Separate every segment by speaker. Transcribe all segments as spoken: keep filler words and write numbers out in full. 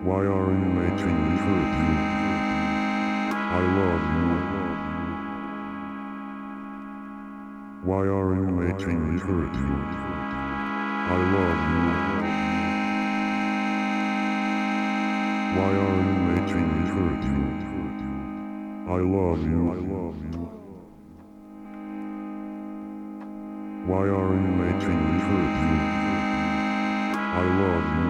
Speaker 1: Why are you making me hurt you? I love you. Why are you making me hurt you? I love you. Why are you making me hurt you? I love you. I love you. Why are you making me hurt you? I love you.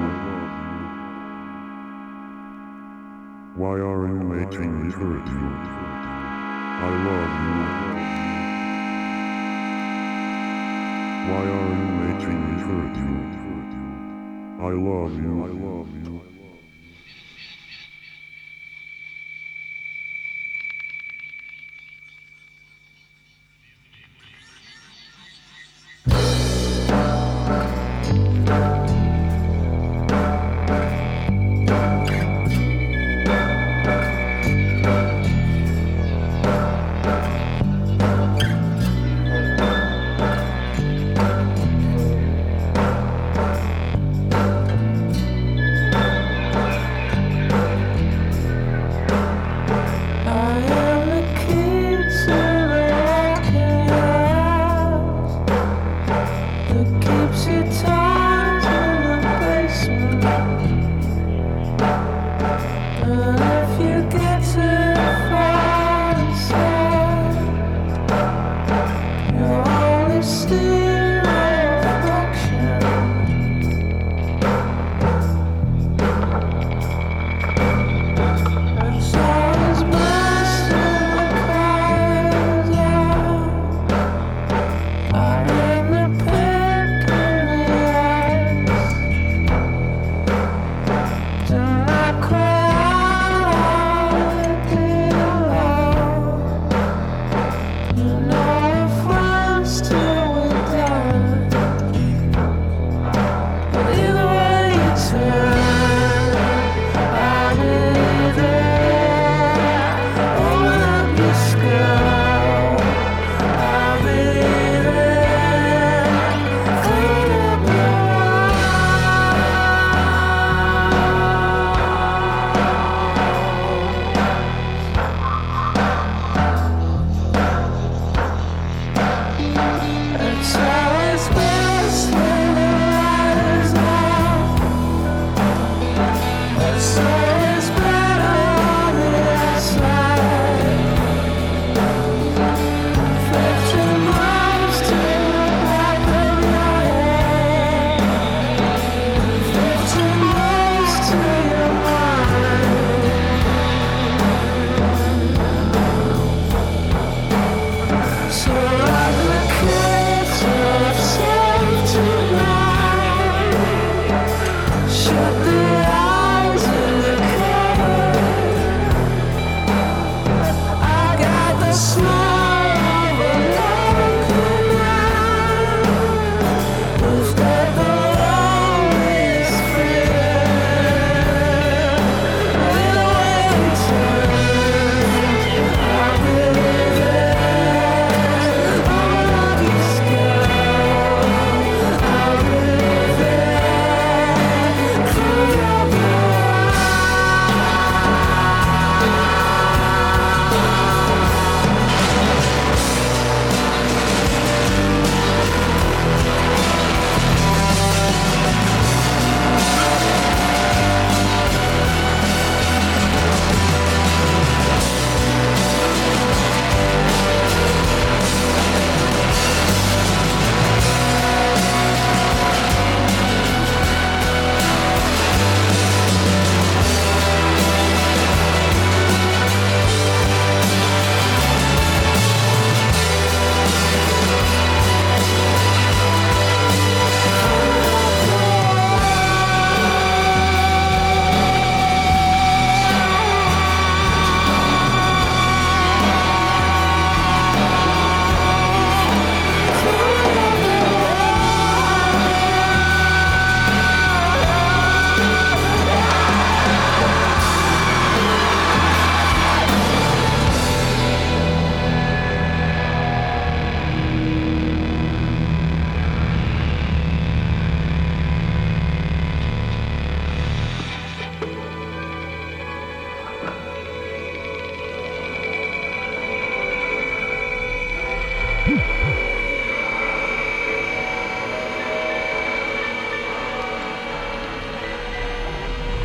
Speaker 1: Why are you making me hurt you? I love you. Why are you making me hurt you? I love you. I love you.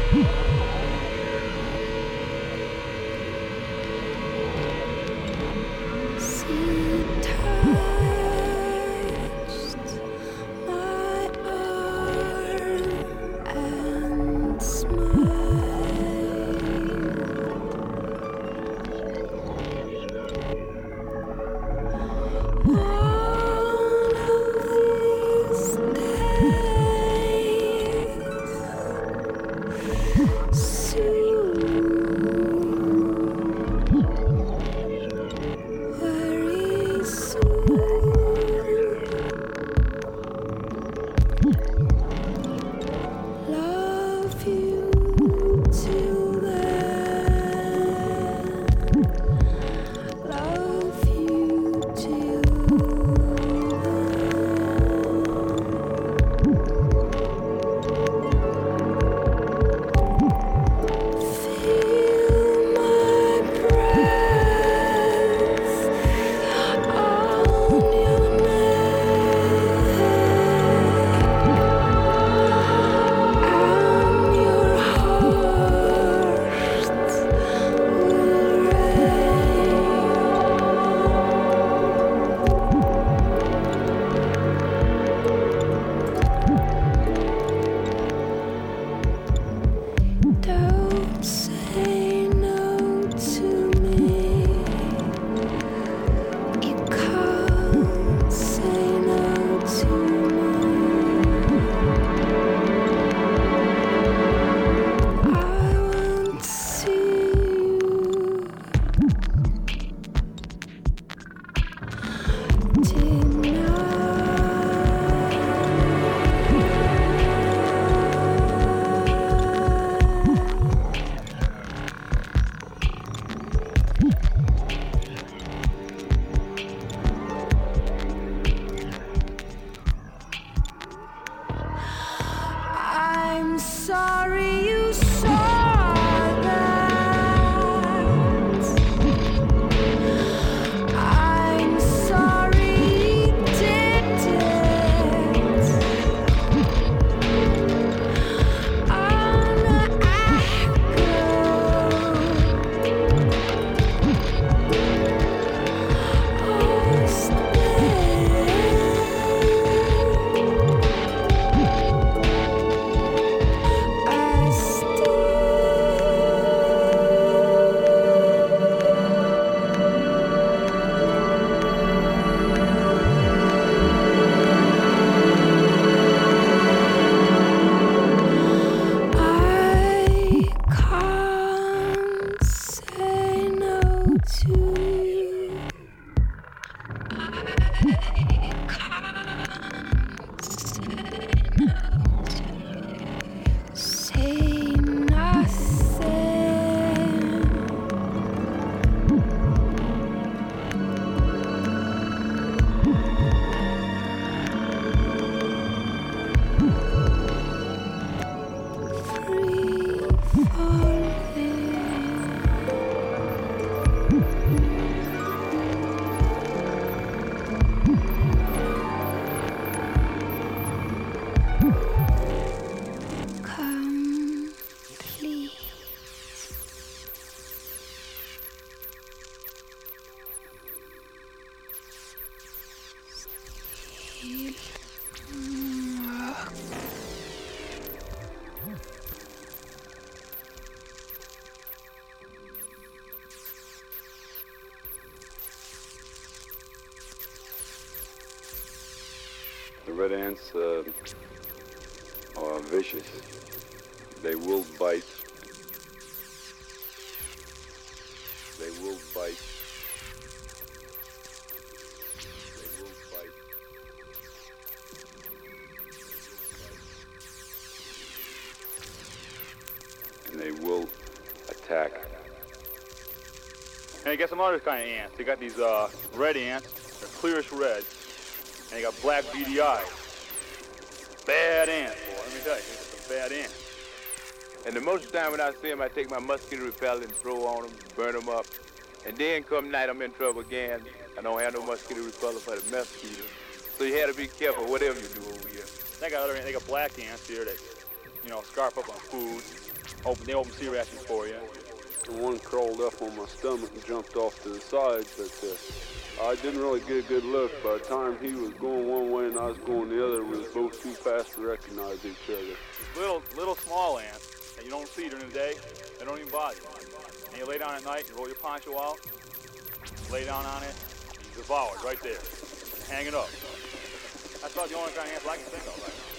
Speaker 2: The red ants uh, are vicious. They will bite. They will bite. They will bite. And they will attack.
Speaker 3: And I got some other kind of ants. They got these uh, red ants. They're clearish red. And they got black beady eyes. Bad ants, boy. Let me tell you, these are some bad ants.
Speaker 4: And the most of the time when I see them, I take my mosquito repellent, throw on them, burn them up. And then come night, I'm in trouble again. I don't have no mosquito repellent for the mosquitoes. So you have to be careful whatever you do over here.
Speaker 3: They got other ants. They got black ants here that, you know, scarf up on food. Open, they open C rations for you.
Speaker 2: And one crawled up on my stomach and jumped off to the side, but uh, I didn't really get a good look. By the time he was going one way and I was going the other, we was both too fast to recognize each other.
Speaker 3: These little, little small ants that you don't see during the day, they don't even bother you. And you lay down at night, you roll your poncho out, lay down on it, and you devour it right there. Hang it up. That's about the only kind of ants I can think of right now.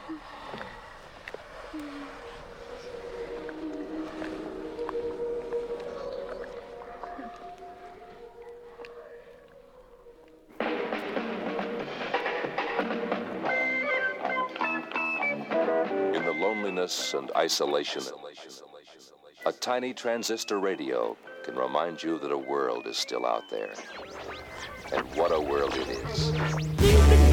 Speaker 5: In the loneliness and isolation, a tiny transistor radio can remind you that a world is still out there. And what a world it is.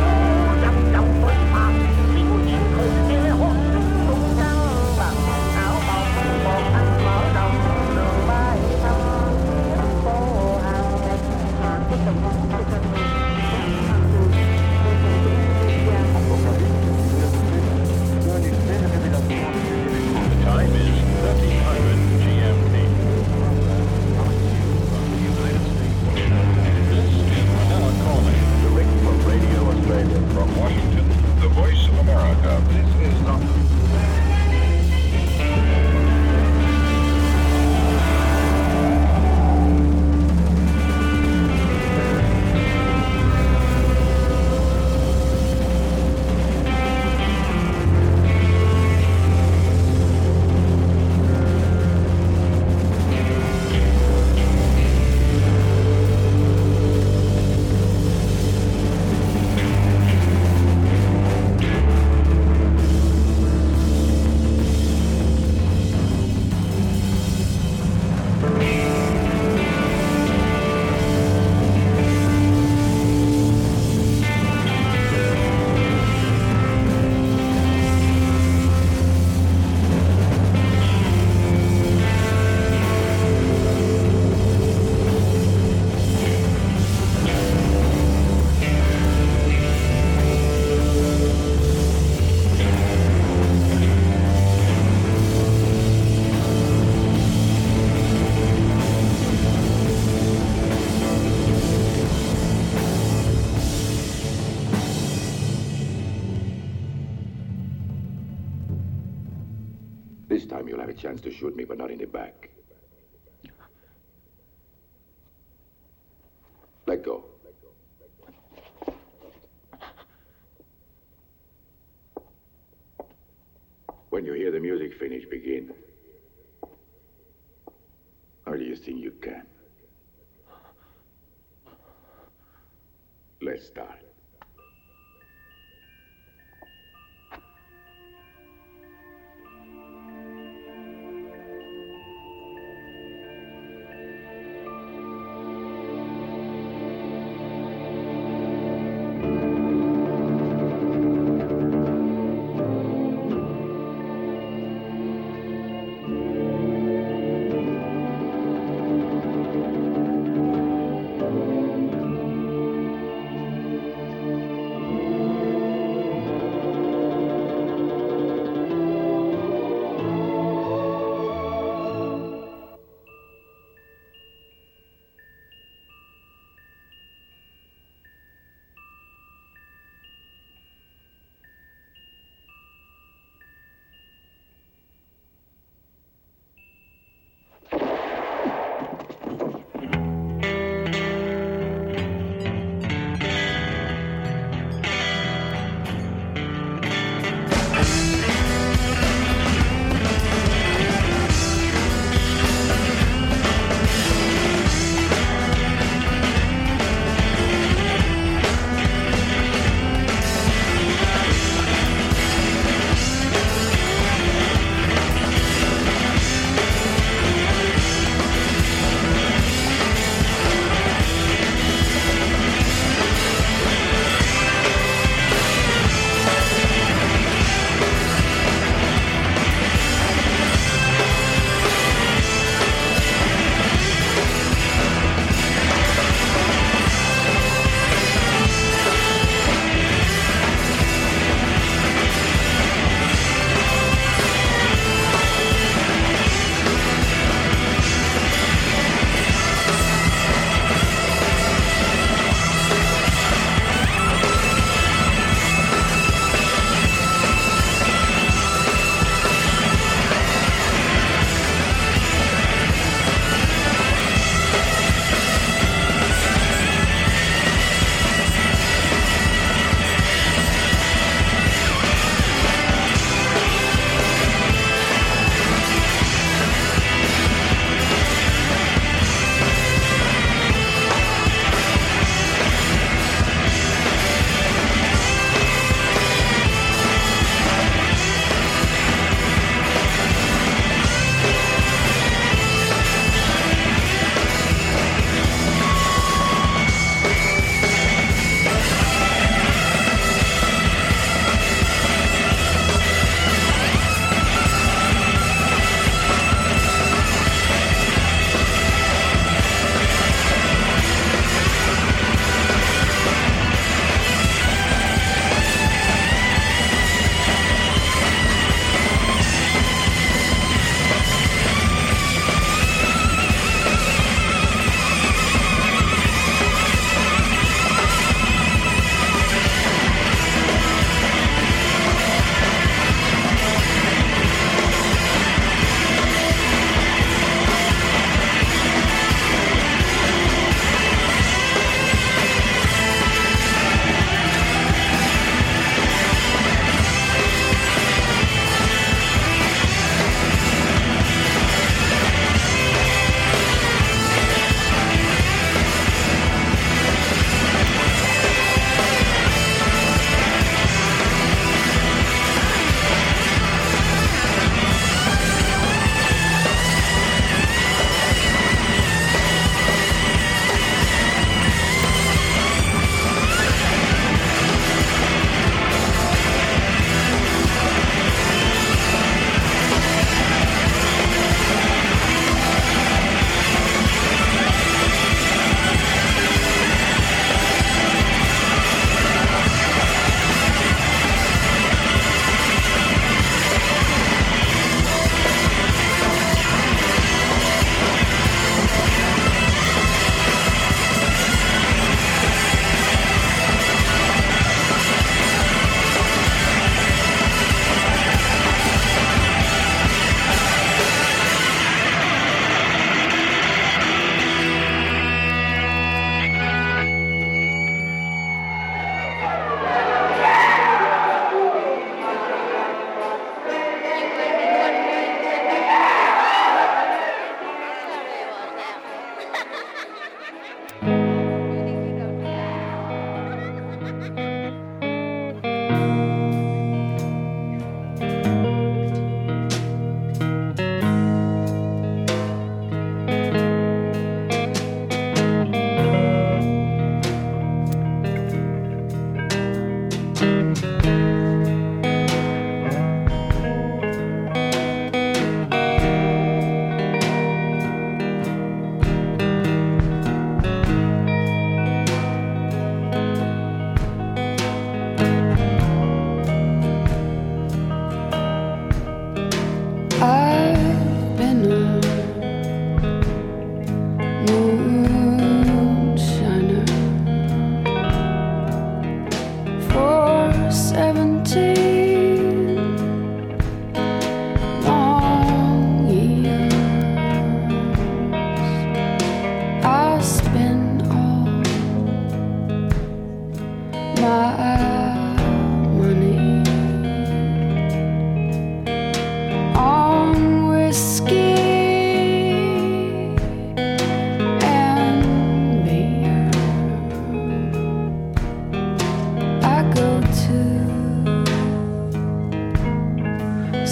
Speaker 6: From Washington, the voice of America, this is London.
Speaker 7: This time you'll have a chance to shoot me, but not in the back. Let go. When you hear the music finish, begin. Or do you think you can? Let's start.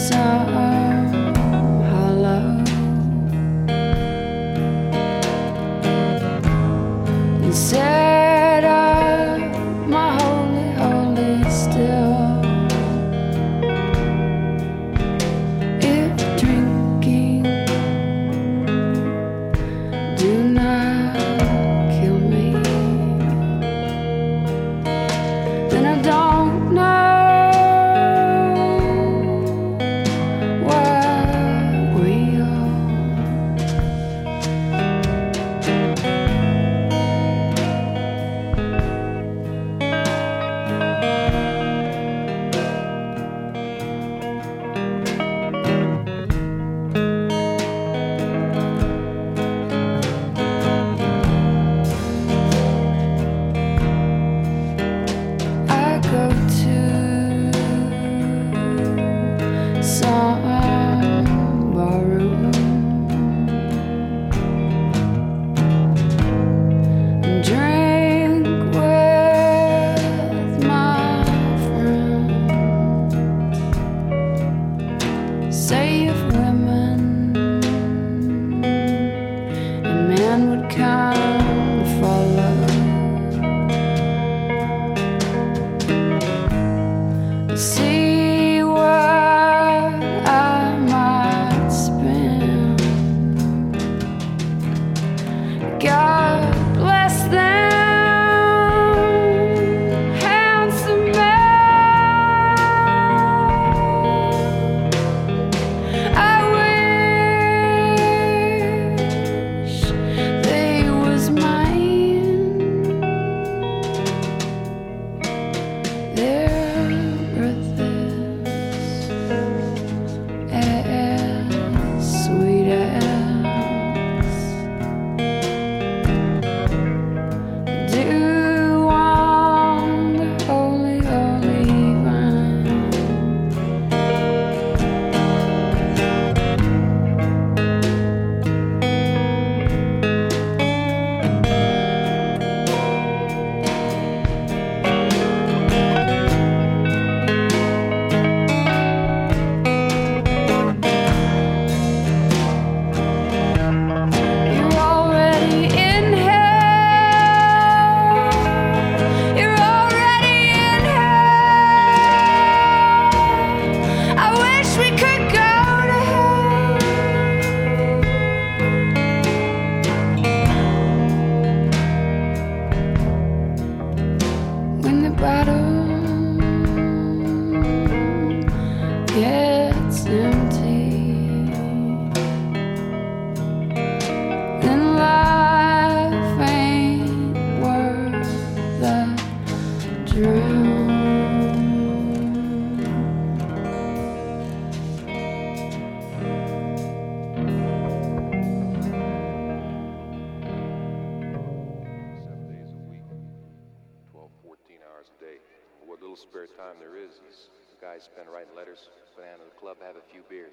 Speaker 5: Spare time there is, is the guys spend writing letters, go down to the club, have a few beers.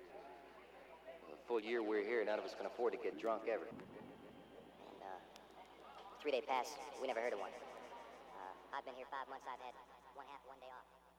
Speaker 8: Well, the full year we're here, none of us can afford to get drunk ever. And, uh, three-day pass, we never heard of one. Uh, I've been here five months, I've had one half, one day off.